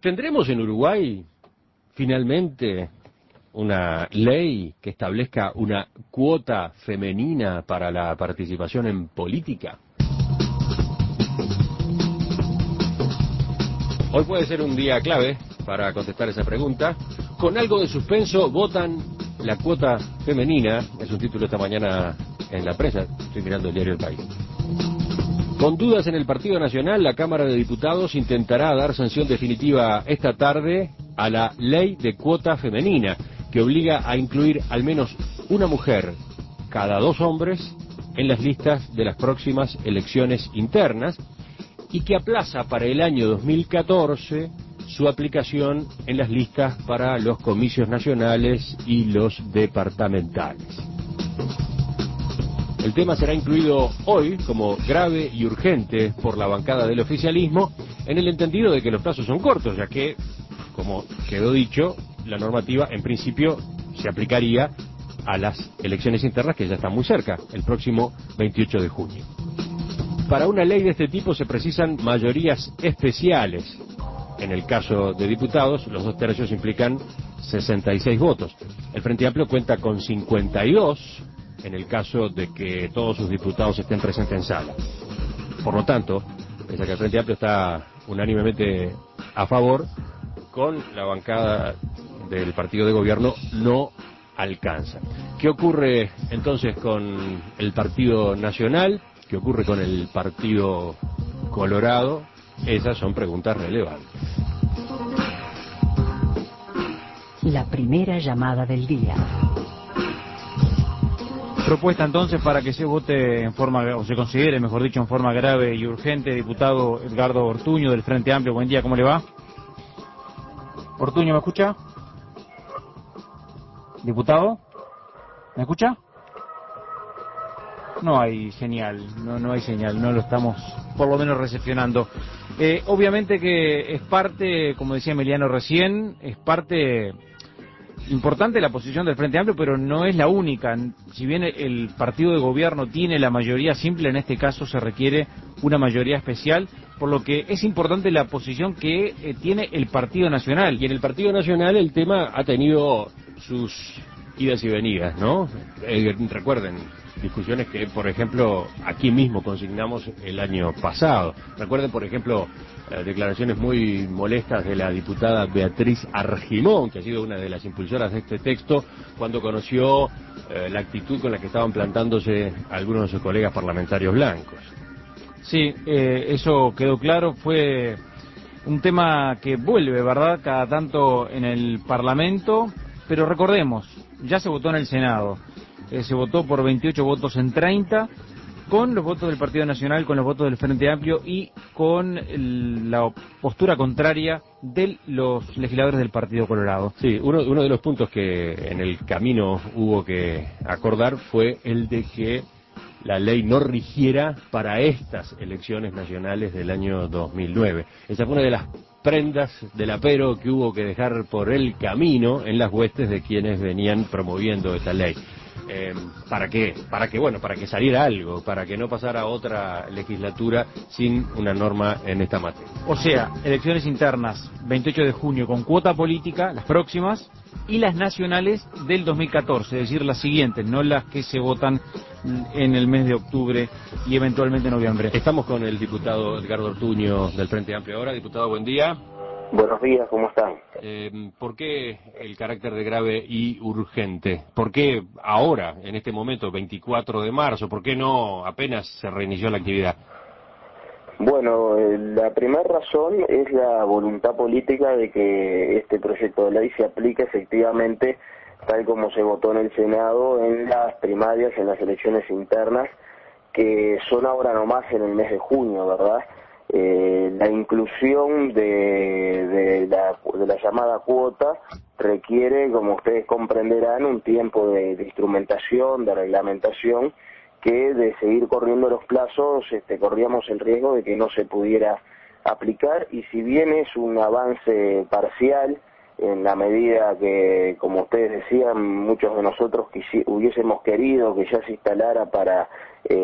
¿Tendremos en Uruguay finalmente una ley que establezca una cuota femenina para la participación en política? Hoy puede ser un día clave para contestar esa pregunta. Con algo de suspenso, votan la cuota femenina. Es un título esta mañana en la prensa. Estoy mirando el diario El País. Con dudas en el Partido Nacional, la Cámara de Diputados intentará dar sanción definitiva esta tarde a la ley de cuota femenina, que obliga a incluir al menos una mujer cada 2 hombres en las listas de las próximas elecciones internas y que aplaza para el año 2014 su aplicación en las listas para los comicios nacionales y los departamentales. El tema será incluido hoy como grave y urgente por la bancada del oficialismo, en el entendido de que los plazos son cortos, ya que, como quedó dicho, la normativa en principio se aplicaría a las elecciones internas que ya están muy cerca, el próximo 28 de junio. Para una ley de este tipo se precisan mayorías especiales. En el caso de diputados, los 2/3 implican 66 votos. El Frente Amplio cuenta con 52 en el caso de que todos sus diputados estén presentes en sala. Por lo tanto, pese a que el Frente Amplio está unánimemente a favor, con la bancada del partido de gobierno no alcanza. ¿Qué ocurre entonces con el Partido Nacional? ¿Qué ocurre con el Partido Colorado? Esas son preguntas relevantes. La primera llamada del día. Propuesta entonces para que se vote en forma, o se considere, mejor dicho, en forma grave y urgente, diputado Edgardo Ortuño del Frente Amplio. Buen día, ¿cómo le va? Ortuño, ¿me escucha? ¿Diputado? ¿Me escucha? No hay señal, no hay señal, no lo estamos por lo menos recepcionando. Obviamente que es parte, como decía Emiliano recién, es parte importante la posición del Frente Amplio, pero no es la única. Si bien el partido de gobierno tiene la mayoría simple, en este caso se requiere una mayoría especial, por lo que es importante la posición que tiene el Partido Nacional. Y en el Partido Nacional el tema ha tenido sus idas y venidas, ¿no? Recuerden, discusiones que, por ejemplo, aquí mismo consignamos el año pasado. Recuerden, por ejemplo, declaraciones muy molestas de la diputada Beatriz Argimón, que ha sido una de las impulsoras de este texto, cuando conoció la actitud con la que estaban plantándose algunos de sus colegas parlamentarios blancos. Sí, eso quedó claro. Fue un tema que vuelve, ¿verdad?, cada tanto en el Parlamento, pero recordemos, ya se votó en el Senado. Se votó por 28 votos en 30, con los votos del Partido Nacional, con los votos del Frente Amplio y con la postura contraria de los legisladores del Partido Colorado. Sí, uno de los puntos que en el camino hubo que acordar fue el de que la ley no rigiera para estas elecciones nacionales del año 2009. Esa fue una de las prendas del apero que hubo que dejar por el camino en las huestes de quienes venían promoviendo esta ley. ¿Para qué? Para que saliera algo, para que no pasara otra legislatura sin una norma en esta materia. O sea, elecciones internas, 28 de junio con cuota política, las próximas, y las nacionales del 2014, es decir, las siguientes, no las que se votan en el mes de octubre y eventualmente noviembre. Estamos con el diputado Edgardo Ortuño del Frente Amplio ahora. Diputado, buen día. Buenos días, ¿cómo están? ¿Por qué el carácter de grave y urgente? ¿Por qué ahora, en este momento, 24 de marzo? ¿Por qué no apenas se reinició la actividad? Bueno, la primera razón es la voluntad política de que este proyecto de ley se aplique efectivamente tal como se votó en el Senado en las primarias, en las elecciones internas, que son ahora nomás en el mes de junio, ¿verdad? La inclusión de la llamada cuota requiere, como ustedes comprenderán, un tiempo de instrumentación, de reglamentación, que de seguir corriendo los plazos corríamos el riesgo de que no se pudiera aplicar, y si bien es un avance parcial, en la medida que, como ustedes decían, muchos de nosotros hubiésemos querido que ya se instalara para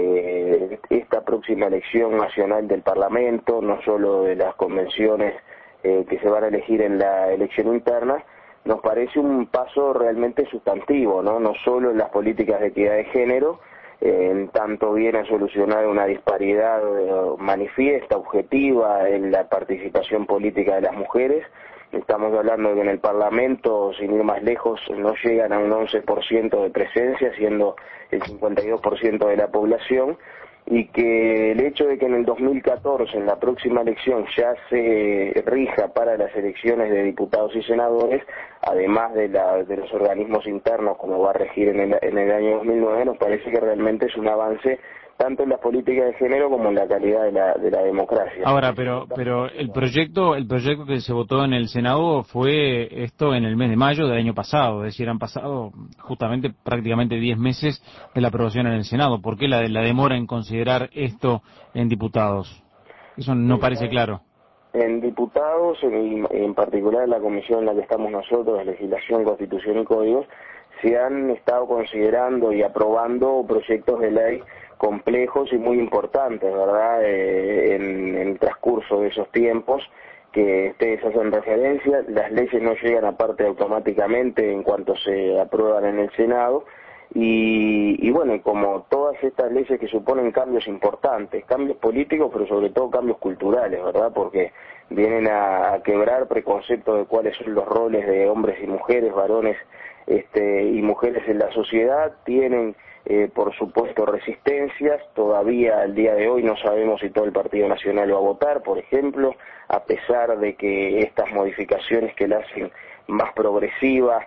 esta próxima elección nacional del Parlamento, no solo de las convenciones que se van a elegir en la elección interna, nos parece un paso realmente sustantivo, ¿no? No solo en las políticas de equidad de género, en tanto viene a solucionar una disparidad manifiesta, objetiva en la participación política de las mujeres. Estamos hablando de que en el Parlamento, sin ir más lejos, no llegan a un 11% de presencia, siendo el 52% de la población, y que el hecho de que en el 2014, en la próxima elección, ya se rija para las elecciones de diputados y senadores, además de los organismos internos como va a regir en el año 2009, nos parece que realmente es un avance tanto en las políticas de género como en la calidad de la democracia. Ahora, pero el proyecto que se votó en el Senado fue esto en el mes de mayo del año pasado, es decir, han pasado justamente prácticamente 10 meses de la aprobación en el Senado. ¿Por qué la demora en considerar esto en diputados? Eso no parece claro. En diputados, en particular en la comisión en la que estamos nosotros, Legislación, Constitución y Códigos, se han estado considerando y aprobando proyectos de ley complejos y muy importantes, ¿verdad?, en el transcurso de esos tiempos que ustedes hacen referencia. Las leyes no llegan aparte automáticamente en cuanto se aprueban en el Senado, y bueno, como todas estas leyes que suponen cambios importantes, cambios políticos, pero sobre todo cambios culturales, ¿verdad?, porque vienen a quebrar preconceptos de cuáles son los roles de hombres y mujeres, varones y mujeres en la sociedad, tienen por supuesto resistencias. Todavía al día de hoy no sabemos si todo el Partido Nacional va a votar, por ejemplo, a pesar de que estas modificaciones que la hacen más progresiva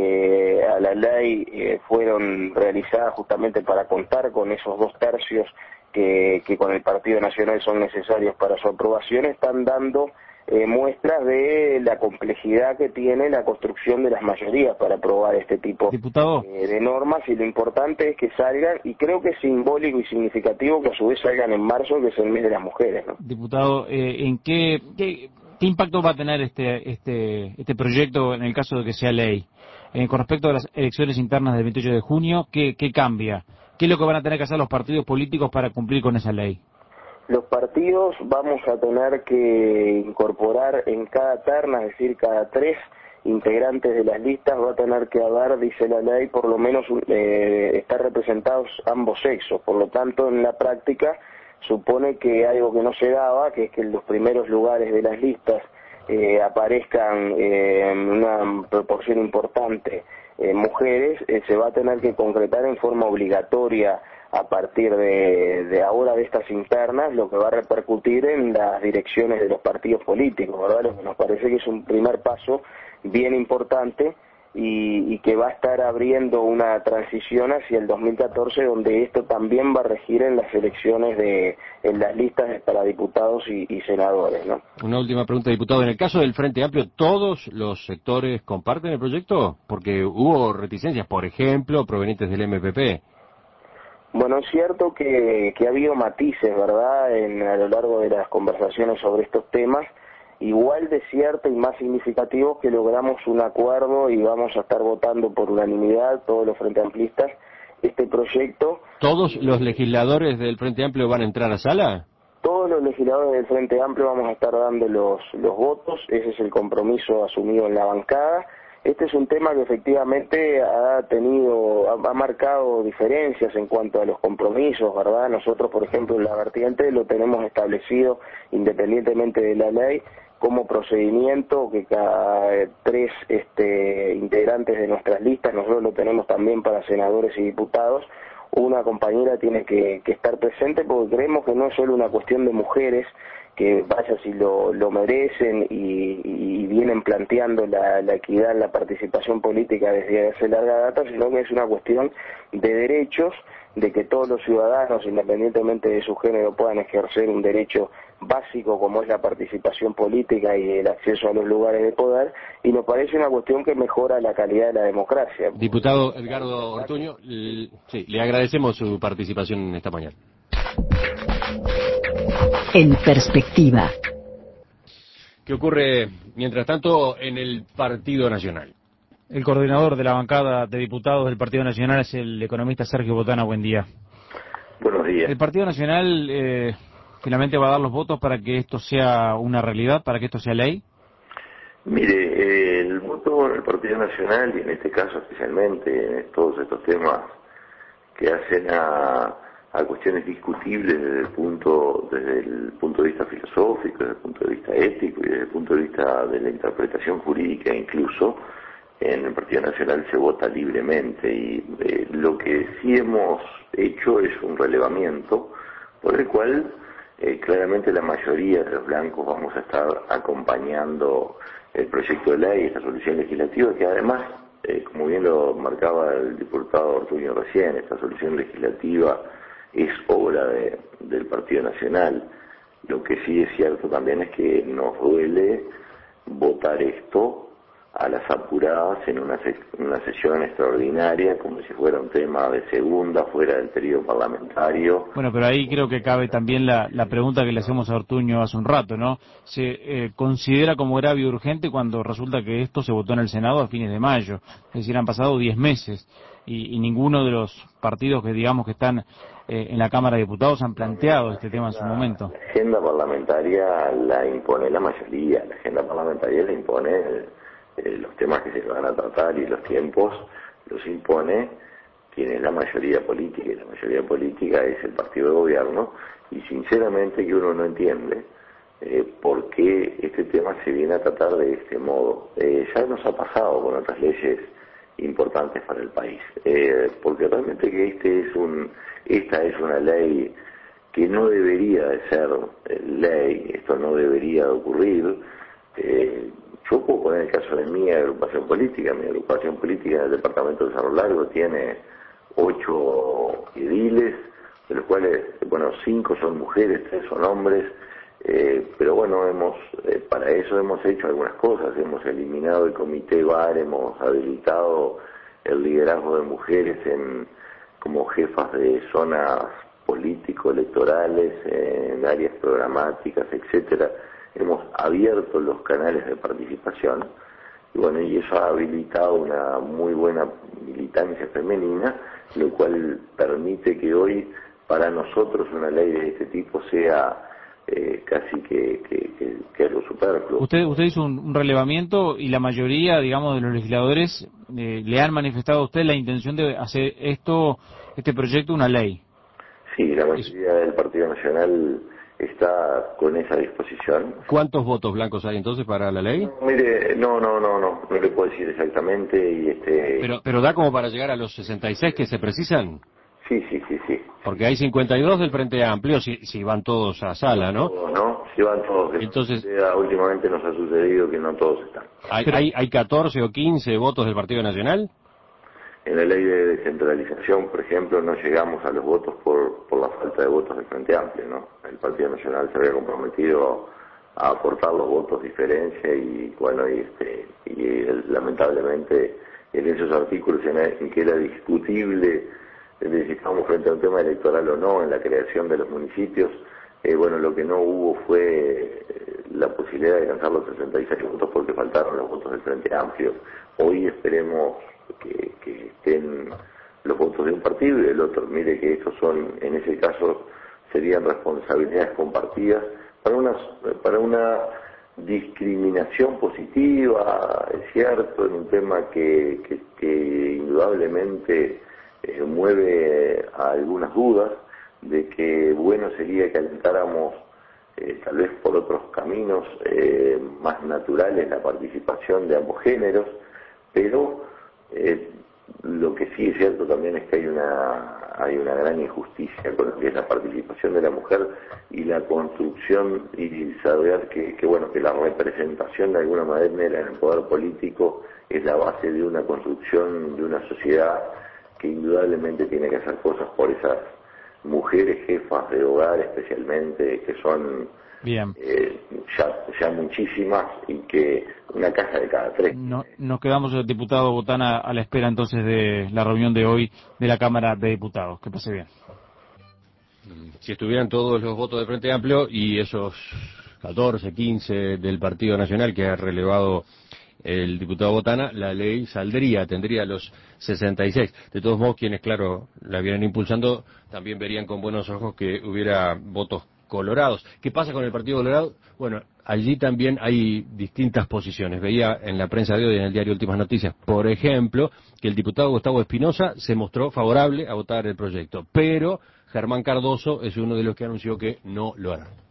a la ley fueron realizadas justamente para contar con esos 2/3 que con el Partido Nacional son necesarios para su aprobación. Están dando muestras de la complejidad que tiene la construcción de las mayorías para aprobar este tipo de normas, y lo importante es que salgan, y creo que es simbólico y significativo que a su vez salgan en marzo, que es el mes de las mujeres, ¿no? Diputado, ¿en qué impacto va a tener este proyecto en el caso de que sea ley? Con respecto a las elecciones internas del 28 de junio, ¿qué cambia? ¿Qué es lo que van a tener que hacer los partidos políticos para cumplir con esa ley? Los partidos vamos a tener que incorporar en cada terna, es decir, cada 3 integrantes de las listas va a tener que haber, dice la ley, por lo menos estar representados ambos sexos. Por lo tanto, en la práctica supone que algo que no se daba, que es que en los primeros lugares de las listas aparezcan en una proporción importante mujeres, se va a tener que concretar en forma obligatoria a partir de ahora, de estas internas, lo que va a repercutir en las direcciones de los partidos políticos, ¿verdad? Lo que nos parece que es un primer paso bien importante y que va a estar abriendo una transición hacia el 2014, donde esto también va a regir en las elecciones en las listas para diputados y senadores, ¿no? Una última pregunta, diputado. En el caso del Frente Amplio, ¿todos los sectores comparten el proyecto? Porque hubo reticencias, por ejemplo, provenientes del MPP. Bueno, es cierto que ha habido matices, ¿verdad?, a lo largo de las conversaciones sobre estos temas. Igual de cierto y más significativo que logramos un acuerdo y vamos a estar votando por unanimidad, todos los Frente Amplistas, este proyecto. ¿Todos los legisladores del Frente Amplio van a entrar a sala? Todos los legisladores del Frente Amplio vamos a estar dando los votos, ese es el compromiso asumido en la bancada. Este es un tema que efectivamente ha marcado diferencias en cuanto a los compromisos, ¿verdad? Nosotros, por ejemplo, en la vertiente lo tenemos establecido, independientemente de la ley, como procedimiento que cada 3 integrantes de nuestras listas, nosotros lo tenemos también para senadores y diputados, una compañera tiene que estar presente, porque creemos que no es solo una cuestión de mujeres, que vaya si lo merecen y vienen planteando la equidad en la participación política desde hace larga data, sino que es una cuestión de derechos, de que todos los ciudadanos, independientemente de su género, puedan ejercer un derecho básico como es la participación política y el acceso a los lugares de poder, y nos parece una cuestión que mejora la calidad de la democracia. Diputado Edgardo Ortuño, sí, le agradecemos su participación esta mañana. En perspectiva. ¿Qué ocurre, mientras tanto, en el Partido Nacional? El coordinador de la bancada de diputados del Partido Nacional es el economista Sergio Botana. Buen día. Buenos días. El Partido Nacional finalmente va a dar los votos para que esto sea una realidad, para que esto sea ley. Mire, el voto en el Partido Nacional, y en este caso especialmente en todos estos temas que hacen a cuestiones discutibles desde el punto de vista filosófico, desde el punto de vista ético y desde el punto de vista de la interpretación jurídica incluso, en el Partido Nacional se vota libremente y lo que sí hemos hecho es un relevamiento por el cual claramente la mayoría de los blancos vamos a estar acompañando el proyecto de ley, esta solución legislativa, que además, como bien lo marcaba el diputado Ortuño recién, esta solución legislativa es obra del Partido Nacional. Lo que sí es cierto también es que nos duele votar esto a las apuradas en una sesión extraordinaria, como si fuera un tema de segunda, fuera del periodo parlamentario. Bueno, pero ahí creo que cabe también la pregunta que le hacemos a Ortuño hace un rato, ¿no? ¿Se considera como grave y urgente cuando resulta que esto se votó en el Senado a fines de mayo? Es decir, han pasado 10 meses y ninguno de los partidos que digamos que están en la Cámara de Diputados han planteado este tema en su momento. La agenda parlamentaria la impone la mayoría, la agenda parlamentaria la impone los temas que se van a tratar y los tiempos los impone quien es la mayoría política, y la mayoría política es el partido de gobierno, y sinceramente que uno no entiende por qué este tema se viene a tratar de este modo. Ya nos ha pasado con otras leyes importantes para el país, porque realmente que esta es una ley que no debería de ser ley, esto no debería de ocurrir. Yo puedo poner el caso de mi agrupación política en el departamento de Cerro Largo tiene 8 ediles, de los cuales, 5 son mujeres, 3 son hombres, pero bueno, para eso hemos hecho algunas cosas, hemos eliminado el comité VAR, hemos habilitado el liderazgo de mujeres como jefas de zonas político-electorales, en áreas programáticas, etcétera. Hemos abierto los canales de participación y eso ha habilitado una muy buena militancia femenina, lo cual permite que hoy para nosotros una ley de este tipo sea casi que algo superfluo. Usted hizo un relevamiento y la mayoría, digamos, de los legisladores le han manifestado a usted la intención de hacer este proyecto una ley. Sí, la mayoría del Partido Nacional está con esa disposición. ¿Cuántos votos blancos hay entonces para la ley? No, mire, no le puedo decir exactamente Pero da como para llegar a los 66 que se precisan. Sí. Porque hay 52 del Frente Amplio si van todos a sala, ¿no? Todos, ¿no? Si van todos. Entonces, últimamente nos ha sucedido que no todos están. ¿Hay 14 o 15 votos del Partido Nacional? En la ley de descentralización, por ejemplo, no llegamos a los votos por la falta de votos del Frente Amplio, ¿no? El Partido Nacional se había comprometido a aportar los votos diferencia y lamentablemente en esos artículos en que era discutible si estábamos frente a un tema electoral o no en la creación de los municipios, lo que no hubo fue la posibilidad de alcanzar los 66 votos porque faltaron los votos del Frente Amplio. Hoy esperemos que estén los votos de un partido y del otro. Mire que estos en ese caso, serían responsabilidades compartidas para una discriminación positiva, es cierto, en un tema que indudablemente mueve a algunas dudas de que bueno sería que alentáramos tal vez por otros caminos más naturales la participación de ambos géneros, pero lo que sí es cierto también es que hay una gran injusticia con lo que es la participación de la mujer y la construcción y saber que la representación de alguna manera en el poder político es la base de una construcción de una sociedad que indudablemente tiene que hacer cosas por esas mujeres jefas de hogar especialmente, que son Bien. Ya muchísimas, y que una casa de cada 3. Nos quedamos, diputado Botana, a la espera entonces de la reunión de hoy de la Cámara de Diputados. Que pase bien. Si estuvieran todos los votos del Frente Amplio y esos 14, 15 del Partido Nacional que ha relevado el diputado Botana, la ley tendría los 66. De todos modos, quienes, claro, la vienen impulsando, también verían con buenos ojos que hubiera votos colorados. ¿Qué pasa con el Partido Colorado? Bueno, allí también hay distintas posiciones. Veía en la prensa de hoy, en el diario Últimas Noticias, por ejemplo, que el diputado Gustavo Espinosa se mostró favorable a votar el proyecto, pero Germán Cardoso es uno de los que anunció que no lo hará.